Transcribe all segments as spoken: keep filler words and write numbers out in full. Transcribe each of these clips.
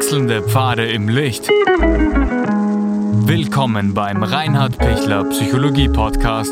Wechselnde Pfade im Licht. Willkommen beim Reinhard Pichler Psychologie Podcast.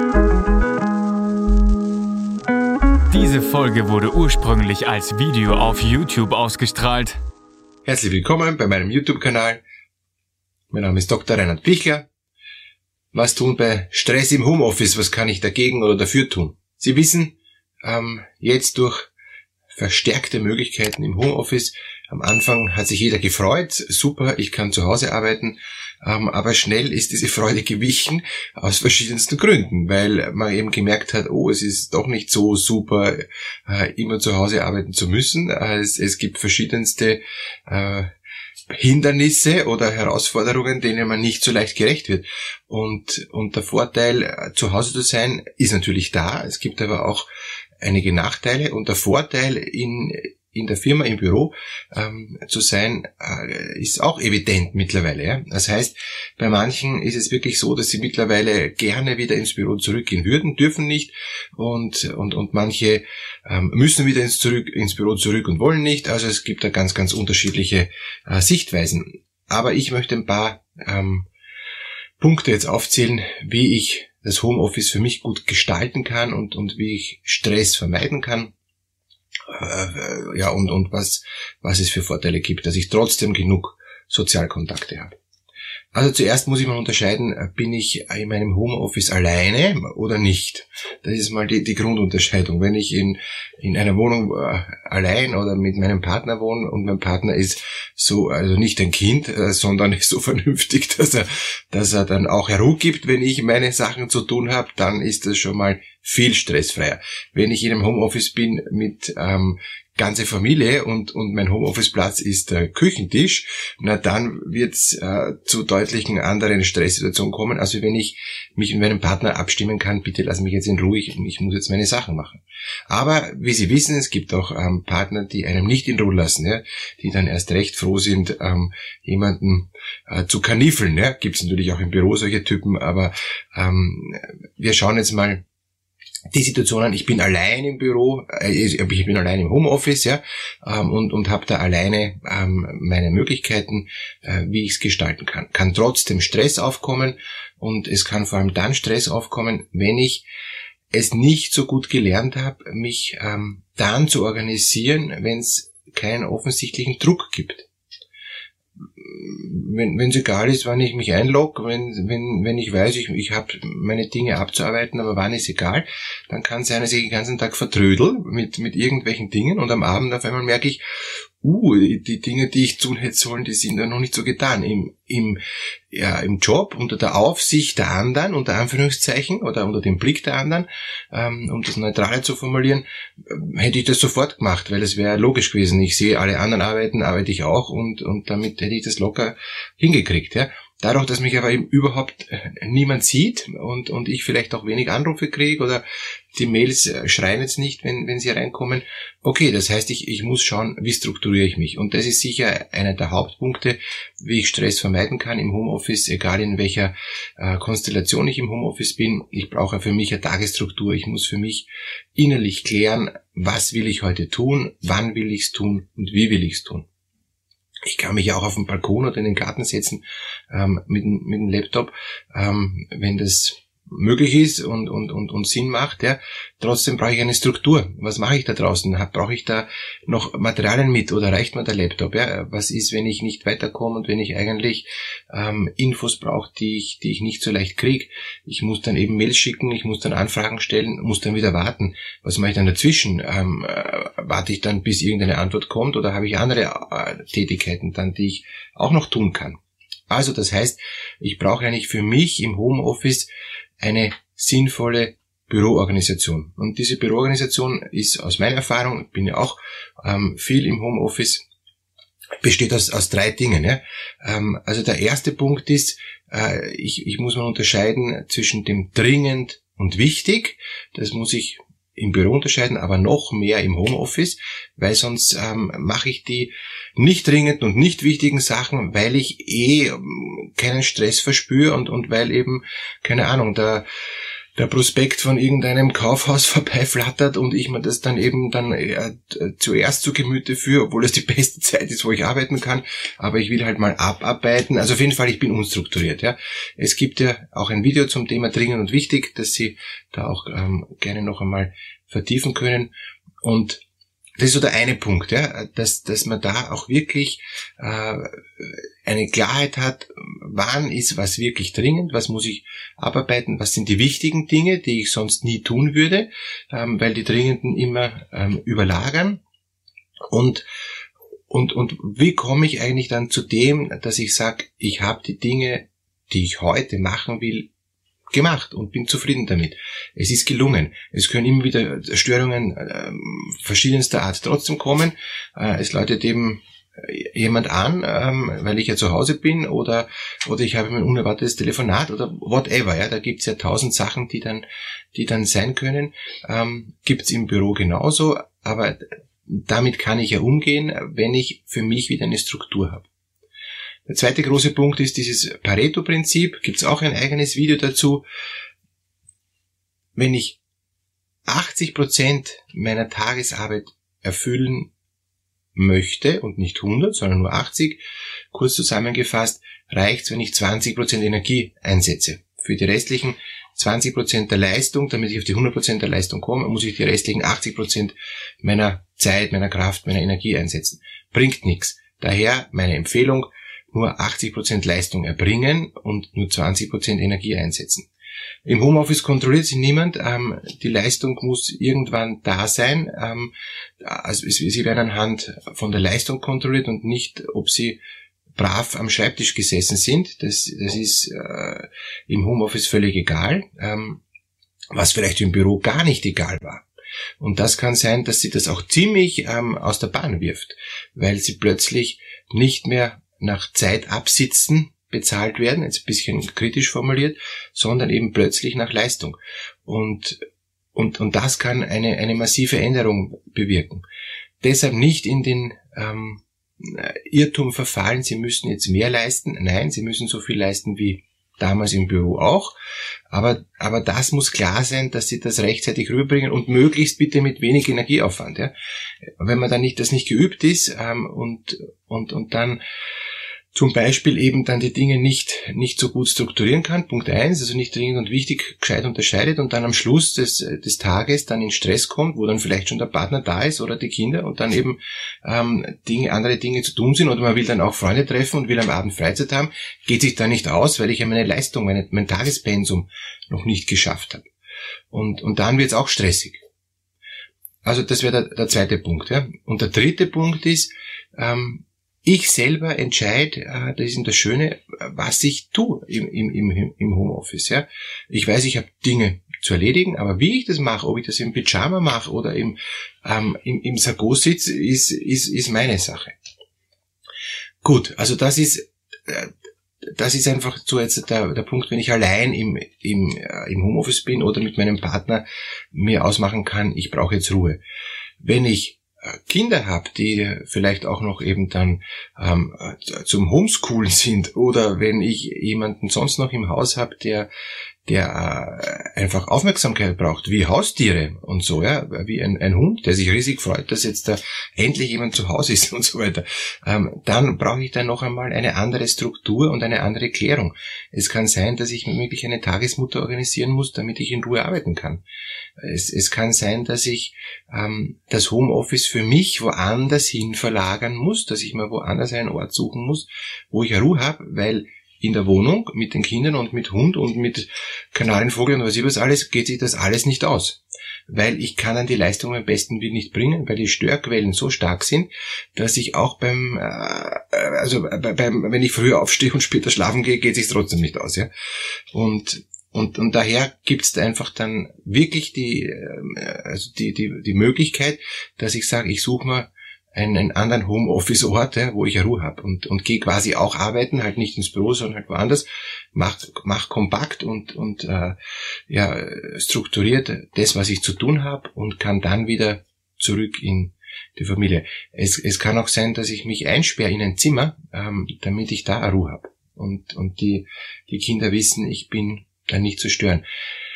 Diese Folge wurde ursprünglich als Video auf YouTube ausgestrahlt. Herzlich willkommen bei meinem YouTube-Kanal. Mein Name ist Doktor Reinhard Pichler. Was tun bei Stress im Homeoffice? Was kann ich dagegen oder dafür tun? Sie wissen, ähm, jetzt durch verstärkte Möglichkeiten im Homeoffice. Am Anfang hat sich jeder gefreut, super, ich kann zu Hause arbeiten, ähm, aber schnell ist diese Freude gewichen aus verschiedensten Gründen, weil man eben gemerkt hat, oh, es ist doch nicht so super, äh, immer zu Hause arbeiten zu müssen. Es, es gibt verschiedenste äh, Hindernisse oder Herausforderungen, denen man nicht so leicht gerecht wird. Und, und der Vorteil, zu Hause zu sein, ist natürlich da. Es gibt aber auch einige Nachteile, und der Vorteil in in der Firma, im Büro ähm, zu sein, äh, ist auch evident mittlerweile. Ja? Das heißt, bei manchen ist es wirklich so, dass sie mittlerweile gerne wieder ins Büro zurückgehen würden, dürfen nicht, und und und manche ähm, müssen wieder ins zurück ins Büro zurück und wollen nicht. Also es gibt da ganz ganz unterschiedliche äh, Sichtweisen. Aber ich möchte ein paar ähm, Punkte jetzt aufzählen, wie ich das Homeoffice für mich gut gestalten kann und und wie ich Stress vermeiden kann. Äh, ja, und und was was es für Vorteile gibt, dass ich trotzdem genug Sozialkontakte habe. Also zuerst muss ich mal unterscheiden, bin ich in meinem Homeoffice alleine oder nicht? Das ist mal die, die Grundunterscheidung. Wenn ich in in einer Wohnung äh, allein oder mit meinem Partner wohne und mein Partner ist so, also nicht ein Kind, äh, sondern ist so vernünftig, dass er dass er dann auch herumgibt, wenn ich meine Sachen zu tun habe, dann ist das schon mal viel stressfreier. Wenn ich in einem Homeoffice bin mit ähm, ganze Familie und und mein Homeoffice-Platz ist der Küchentisch, na dann wird's äh, zu deutlichen anderen Stresssituationen kommen, als wenn ich mich mit meinem Partner abstimmen kann, bitte lass mich jetzt in Ruhe, ich, ich muss jetzt meine Sachen machen. Aber wie Sie wissen, es gibt auch ähm, Partner, die einem nicht in Ruhe lassen, ja, die dann erst recht froh sind, ähm, jemanden äh, zu kaniffeln. Ja. Gibt's natürlich auch im Büro solche Typen, aber ähm, wir schauen jetzt mal die Situationen, ich bin allein im Büro, ich bin allein im Homeoffice, ja, und und habe da alleine ähm, meine Möglichkeiten, äh, wie ich es gestalten kann. Kann trotzdem Stress aufkommen, und es kann vor allem dann Stress aufkommen, wenn ich es nicht so gut gelernt habe, mich ähm, dann zu organisieren, wenn es keinen offensichtlichen Druck gibt. Wenn wenn es egal ist, wann ich mich einlogge, wenn wenn wenn ich weiß, ich ich habe meine Dinge abzuarbeiten, aber wann ist egal, dann kann es sein, dass ich den ganzen Tag vertrödel mit mit irgendwelchen Dingen, und am Abend auf einmal merke ich, uh, die Dinge, die ich tun hätte sollen, die sind dann noch nicht so getan. Im im ja im Job, unter der Aufsicht der anderen, unter Anführungszeichen, oder unter dem Blick der anderen, ähm, um das Neutrale zu formulieren, äh, hätte ich das sofort gemacht, weil es wäre logisch gewesen. Ich sehe, alle anderen arbeiten, arbeite ich auch, und und damit hätte ich das locker hingekriegt. Ja. Dadurch, dass mich aber eben überhaupt niemand sieht und und ich vielleicht auch wenig Anrufe kriege, oder die Mails schreien jetzt nicht, wenn wenn sie reinkommen. Okay, das heißt, ich ich muss schauen, wie strukturiere ich mich. Und das ist sicher einer der Hauptpunkte, wie ich Stress vermeiden kann im Homeoffice, egal in welcher äh, Konstellation ich im Homeoffice bin. Ich brauche für mich eine Tagesstruktur. Ich muss für mich innerlich klären, was will ich heute tun, wann will ich es tun und wie will ich es tun. Ich kann mich auch auf den Balkon oder in den Garten setzen ähm, mit, mit dem Laptop, ähm, wenn das möglich ist und und und und Sinn macht. Ja. Trotzdem brauche ich eine Struktur. Was mache ich da draußen? Brauche ich da noch Materialien mit, oder reicht mir der Laptop? Ja. Was ist, wenn ich nicht weiterkomme und wenn ich eigentlich ähm, Infos brauche, die ich die ich nicht so leicht kriege? Ich muss dann eben Mails schicken, ich muss dann Anfragen stellen, muss dann wieder warten. Was mache ich dann dazwischen? Ähm, äh, warte ich dann, bis irgendeine Antwort kommt, oder habe ich andere äh, Tätigkeiten dann, die ich auch noch tun kann? Also das heißt, ich brauche eigentlich für mich im Homeoffice eine sinnvolle Büroorganisation. Und diese Büroorganisation ist aus meiner Erfahrung, ich bin ja auch ähm, viel im Homeoffice, besteht aus, aus drei Dingen. Ja? Ähm, also der erste Punkt ist, äh, ich, ich muss mal unterscheiden zwischen dem dringend und wichtig. Das muss ich im Büro unterscheiden, aber noch mehr im Homeoffice, weil sonst ähm, mache ich die nicht dringenden und nicht wichtigen Sachen, weil ich eh ähm, keinen Stress verspüre und und weil eben, keine Ahnung, der der Prospekt von irgendeinem Kaufhaus vorbeiflattert und ich mir das dann eben dann äh, zuerst zu Gemüte führe, obwohl es die beste Zeit ist, wo ich arbeiten kann, aber ich will halt mal abarbeiten. Also auf jeden Fall, ich bin unstrukturiert. Ja. Es gibt ja auch ein Video zum Thema dringend und wichtig, das Sie da auch ähm, gerne noch einmal vertiefen können. Und das ist so der eine Punkt, ja, dass, dass man da auch wirklich äh, eine Klarheit hat, wann ist was wirklich dringend, was muss ich abarbeiten, was sind die wichtigen Dinge, die ich sonst nie tun würde, ähm, weil die dringenden immer ähm, überlagern. Und, und, und wie komme ich eigentlich dann zu dem, dass ich sage, ich habe die Dinge, die ich heute machen will, gemacht und bin zufrieden damit. Es ist gelungen. Es können immer wieder Störungen äh, verschiedenster Art trotzdem kommen. Äh, es läutet eben jemand an, ähm, weil ich ja zu Hause bin oder oder ich habe ein unerwartetes Telefonat oder whatever. Ja, da gibt's ja tausend Sachen, die dann die dann sein können. Ähm, gibt's im Büro genauso, aber damit kann ich ja umgehen, wenn ich für mich wieder eine Struktur habe. Der zweite große Punkt ist dieses Pareto-Prinzip. Gibt es auch ein eigenes Video dazu. Wenn ich achtzig Prozent meiner Tagesarbeit erfüllen möchte und nicht hundert, sondern nur achtzig, kurz zusammengefasst, reicht es, wenn ich zwanzig Prozent Energie einsetze. Für die restlichen zwanzig Prozent der Leistung, damit ich auf die hundert Prozent der Leistung komme, muss ich die restlichen achtzig Prozent meiner Zeit, meiner Kraft, meiner Energie einsetzen. Bringt nichts. Daher meine Empfehlung, nur achtzig Prozent Leistung erbringen und nur zwanzig Prozent Energie einsetzen. Im Homeoffice kontrolliert sie niemand. Ähm, die Leistung muss irgendwann da sein. Ähm, also sie werden anhand von der Leistung kontrolliert und nicht, ob sie brav am Schreibtisch gesessen sind. Das, das ist äh, im Homeoffice völlig egal, ähm, was vielleicht im Büro gar nicht egal war. Und das kann sein, dass sie das auch ziemlich ähm, aus der Bahn wirft, weil sie plötzlich nicht mehr nach Zeit absitzen bezahlt werden, jetzt ein bisschen kritisch formuliert, sondern eben plötzlich nach Leistung. Und, und, und das kann eine, eine massive Änderung bewirken. Deshalb nicht in den ähm, Irrtum verfallen, Sie müssen jetzt mehr leisten. Nein, Sie müssen so viel leisten wie damals im Büro auch. Aber, aber das muss klar sein, dass Sie das rechtzeitig rüberbringen und möglichst bitte mit wenig Energieaufwand. Ja. Wenn man dann nicht, das nicht geübt ist ähm, und, und, und dann zum Beispiel eben dann die Dinge nicht nicht so gut strukturieren kann, Punkt eins, also nicht dringend und wichtig gescheit unterscheidet und dann am Schluss des des Tages dann in Stress kommt, wo dann vielleicht schon der Partner da ist oder die Kinder und dann eben ähm, Dinge, andere Dinge zu tun sind oder man will dann auch Freunde treffen und will am Abend Freizeit haben, geht sich da nicht aus, weil ich ja meine Leistung, meine, mein Tagespensum noch nicht geschafft habe. Und und dann wird's auch stressig. Also das wäre der, der zweite Punkt. Ja. Und der dritte Punkt ist, ähm, ich selber entscheide, äh, das ist eben das Schöne, was ich tue im, im, im, im Homeoffice. Ja. Ich weiß, ich habe Dinge zu erledigen, aber wie ich das mache, ob ich das im Pyjama mache oder im, ähm, im, im Sakko sitze, ist, ist, ist meine Sache. Gut, also das ist, äh, das ist einfach so jetzt der, der Punkt, wenn ich allein im, im, äh, im Homeoffice bin oder mit meinem Partner mir ausmachen kann, ich brauche jetzt Ruhe. Wenn ich Kinder habe, die vielleicht auch noch eben dann ähm, zum Homeschoolen sind oder wenn ich jemanden sonst noch im Haus habe, der der äh, einfach Aufmerksamkeit braucht, wie Haustiere und so, ja, wie ein, ein Hund, der sich riesig freut, dass jetzt da endlich jemand zu Hause ist und so weiter, ähm, dann brauche ich dann noch einmal eine andere Struktur und eine andere Klärung. Es kann sein, dass ich wirklich eine Tagesmutter organisieren muss, damit ich in Ruhe arbeiten kann. Es, es kann sein, dass ich ähm, das Homeoffice für mich woanders hin verlagern muss, dass ich mir woanders einen Ort suchen muss, wo ich Ruhe habe, weil in der Wohnung mit den Kindern und mit Hund und mit Kanarienvogel und was ich was alles, geht sich das alles nicht aus. Weil ich kann dann die Leistung am besten Willen nicht bringen, weil die Störquellen so stark sind, dass ich auch beim, äh, also beim, wenn ich früher aufstehe und später schlafen gehe, geht es sich trotzdem nicht aus, ja. Und Und, und daher gibt's da einfach dann wirklich die, also die, die, die Möglichkeit, dass ich sage, ich suche mir einen, einen anderen Homeoffice-Ort, ja, wo ich Ruhe habe und, und gehe quasi auch arbeiten, halt nicht ins Büro, sondern halt woanders, mach, mach kompakt und, und äh, ja, strukturiert das, was ich zu tun habe und kann dann wieder zurück in die Familie. Es, es kann auch sein, dass ich mich einsperre in ein Zimmer, ähm, damit ich da Ruhe habe und, und die, die Kinder wissen, ich bin dann nicht zu stören.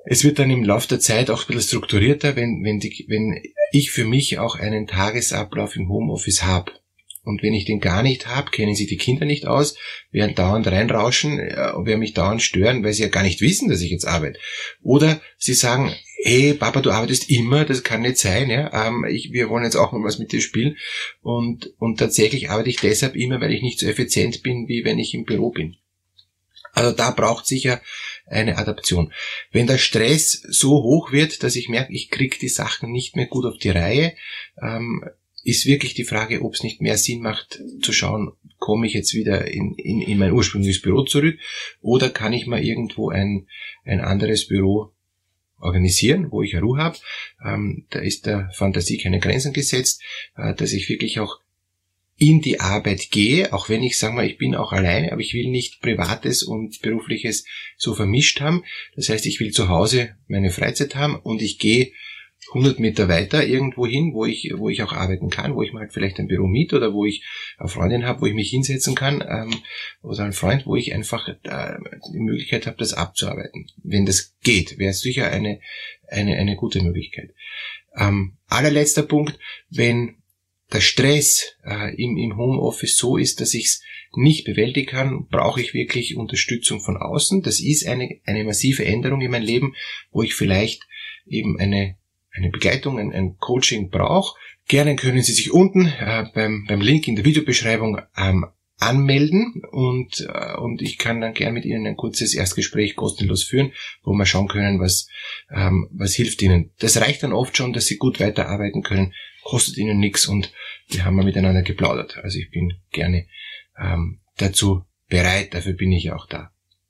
Es wird dann im Laufe der Zeit auch ein bisschen strukturierter, wenn, wenn, die, wenn ich für mich auch einen Tagesablauf im Homeoffice habe. Und wenn ich den gar nicht habe, kennen sich die Kinder nicht aus, werden dauernd reinrauschen, werden mich dauernd stören, weil sie ja gar nicht wissen, dass ich jetzt arbeite. Oder sie sagen, hey Papa, du arbeitest immer, das kann nicht sein, ja. Ähm, ich, wir wollen jetzt auch mal was mit dir spielen. Und, und tatsächlich arbeite ich deshalb immer, weil ich nicht so effizient bin, wie wenn ich im Büro bin. Also da braucht sicher eine Adaption. Wenn der Stress so hoch wird, dass ich merke, ich kriege die Sachen nicht mehr gut auf die Reihe, ähm, ist wirklich die Frage, ob es nicht mehr Sinn macht, zu schauen, komme ich jetzt wieder in, in, in mein ursprüngliches Büro zurück oder kann ich mal irgendwo ein, ein anderes Büro organisieren, wo ich Ruhe habe. Ähm, da ist der Fantasie keine Grenzen gesetzt, äh, dass ich wirklich auch in die Arbeit gehe, auch wenn ich, sage mal, ich bin auch alleine, aber ich will nicht Privates und Berufliches so vermischt haben. Das heißt, ich will zu Hause meine Freizeit haben und ich gehe hundert Meter weiter irgendwo hin, wo ich wo ich auch arbeiten kann, wo ich mal halt vielleicht ein Büro miete oder wo ich eine Freundin habe, wo ich mich hinsetzen kann, ähm, oder einen Freund, wo ich einfach äh, die Möglichkeit habe, das abzuarbeiten. Wenn das geht, wäre es sicher eine eine eine gute Möglichkeit. Ähm, allerletzter Punkt, wenn der Stress äh, im, im Homeoffice so ist, dass ich es nicht bewältigen kann, brauche ich wirklich Unterstützung von außen. Das ist eine eine massive Änderung in meinem Leben, wo ich vielleicht eben eine eine Begleitung, ein, ein Coaching brauche. Gerne können Sie sich unten äh, beim, beim Link in der Videobeschreibung ähm, anmelden und, äh, und ich kann dann gerne mit Ihnen ein kurzes Erstgespräch kostenlos führen, wo wir schauen können, was, ähm, was hilft Ihnen. Das reicht dann oft schon, dass Sie gut weiterarbeiten können, kostet Ihnen nichts und wir haben mal miteinander geplaudert. Also ich bin gerne ähm, dazu bereit, dafür bin ich auch da.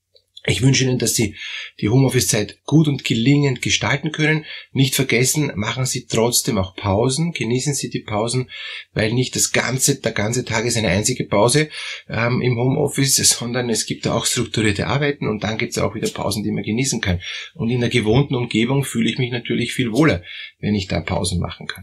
Ich wünsche Ihnen, dass Sie die Homeoffice-Zeit gut und gelingend gestalten können. Nicht vergessen, machen Sie trotzdem auch Pausen. Genießen Sie die Pausen, weil nicht das ganze, der ganze Tag ist eine einzige Pause ähm, im Homeoffice, sondern es gibt da auch strukturierte Arbeiten und dann gibt es auch wieder Pausen, die man genießen kann. Und in der gewohnten Umgebung fühle ich mich natürlich viel wohler, wenn ich da Pausen machen kann.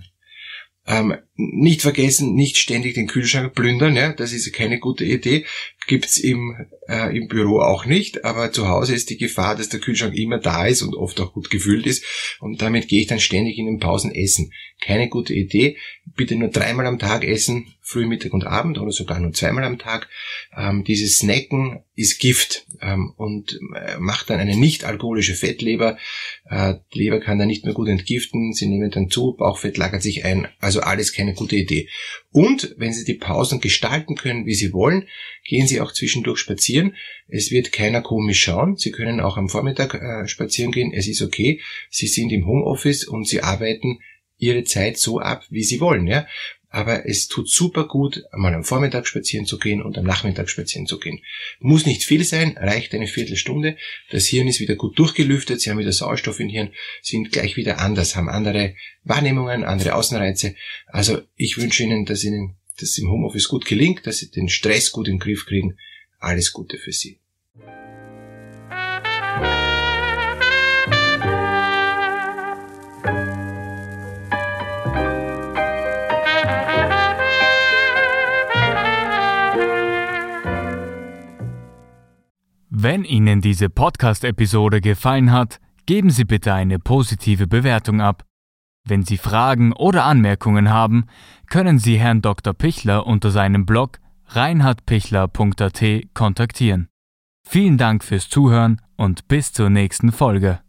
Ähm, nicht vergessen, nicht ständig den Kühlschrank plündern, ja, das ist keine gute Idee. Gibt's im, äh, im Büro auch nicht, aber zu Hause ist die Gefahr, dass der Kühlschrank immer da ist und oft auch gut gefüllt ist und damit gehe ich dann ständig in den Pausen essen. Keine gute Idee. Bitte nur dreimal am Tag essen, früh, Mittag und Abend oder sogar nur zweimal am Tag. Ähm, dieses Snacken ist Gift ähm, und äh, macht dann eine nicht alkoholische Fettleber. Äh, die Leber kann dann nicht mehr gut entgiften, sie nehmen dann zu, Bauchfett lagert sich ein, also alles keine gute Idee. Und wenn Sie die Pausen gestalten können, wie Sie wollen, gehen Sie auch zwischendurch spazieren. Es wird keiner komisch schauen. Sie können auch am Vormittag äh, spazieren gehen. Es ist okay. Sie sind im Homeoffice und Sie arbeiten Ihre Zeit so ab, wie Sie wollen. Ja? Aber es tut super gut, mal am Vormittag spazieren zu gehen und am Nachmittag spazieren zu gehen. Muss nicht viel sein, reicht eine Viertelstunde. Das Hirn ist wieder gut durchgelüftet. Sie haben wieder Sauerstoff im Hirn, sind gleich wieder anders, haben andere Wahrnehmungen, andere Außenreize. Also ich wünsche Ihnen, dass Ihnen das im Homeoffice gut gelingt, dass Sie den Stress gut im Griff kriegen. Alles Gute für Sie. Wenn Ihnen diese Podcast-Episode gefallen hat, geben Sie bitte eine positive Bewertung ab. Wenn Sie Fragen oder Anmerkungen haben, können Sie Herrn Doktor Pichler unter seinem Blog reinhard pichler punkt a t kontaktieren. Vielen Dank fürs Zuhören und bis zur nächsten Folge.